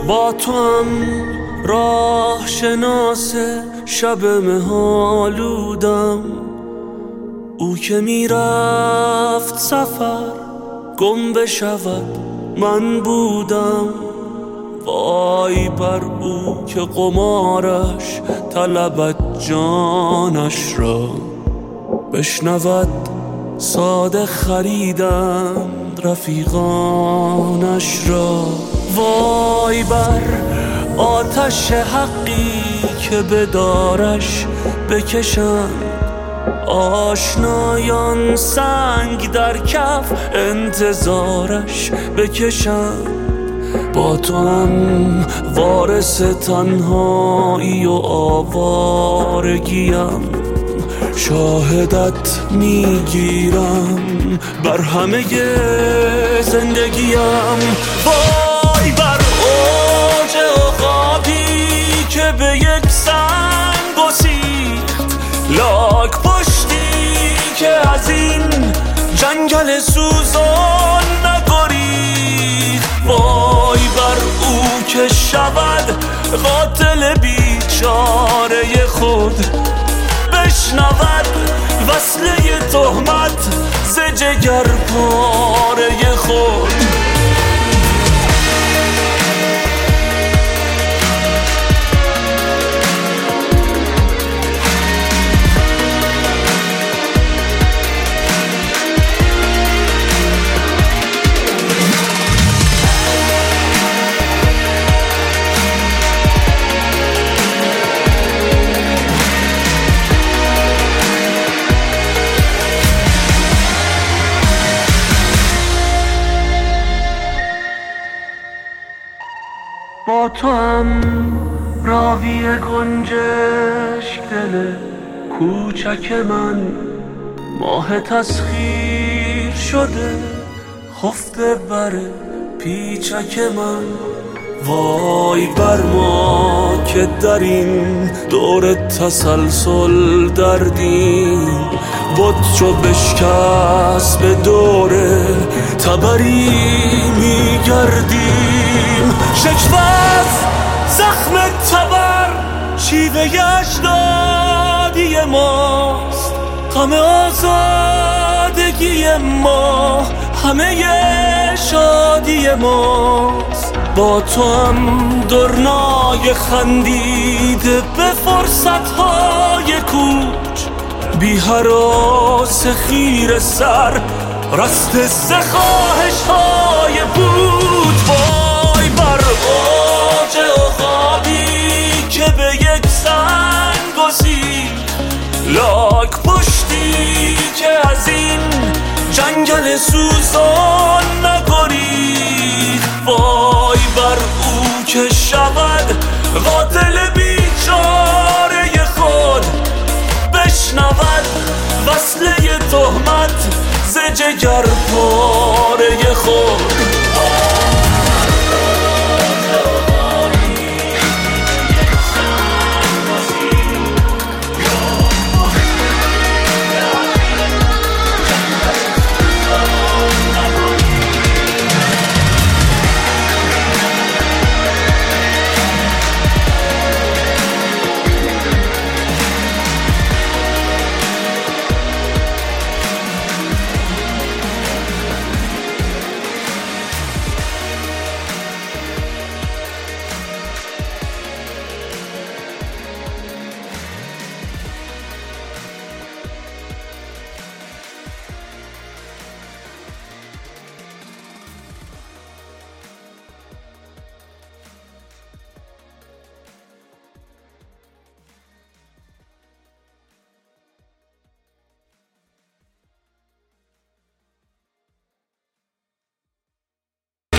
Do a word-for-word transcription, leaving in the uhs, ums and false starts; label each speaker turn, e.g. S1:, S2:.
S1: با تو هم راه شناس شب مه‌آلودم، او که میرفت سفر گم بشود من بودم. وای بر او که قمارش طلبد جانش را، بشنود ساده خریدند رفیقانش را. وای بر آتش حقی که به دارش بکشند آشنایان، سنگ در کف انتظارش بکشند. با تو هم وارث تنهایی و آوارگیم، شاهدت میگیرم بر همه زندگیم. وای بر اوج عقابی که به یک سنگ گسیخت، لاک پشتی که از این جنگل سوزان نگریخت. وای بر او که شود قاتل بیچاره خود، بشنود وصله تهمت ز جگر پاره خود. با تو هم راوی گنجشک دل کوچک من، ماه تسخیر شده خفته بر پیچک من. وای بر ما که در این دور تسلسل دردیم، بود چو بشکست به دور تبری میگردیم. شکوست زخم تبر شیوه اجدادی ماست، غم آزادگی ما همه شادی ماست. با تو هم درنای خندیده به فرصتهای کوچ، بی هراس خیر سر رسته سه خواهش‌های بود. وای بر اوج عقابی که به یک سنگ گسیخت، لاک پشتی که از این جنگل سوزان نگریخت. وای بر او که شود قاتل بیچاره خود، بشنود وصله تهمت ز جگر پاره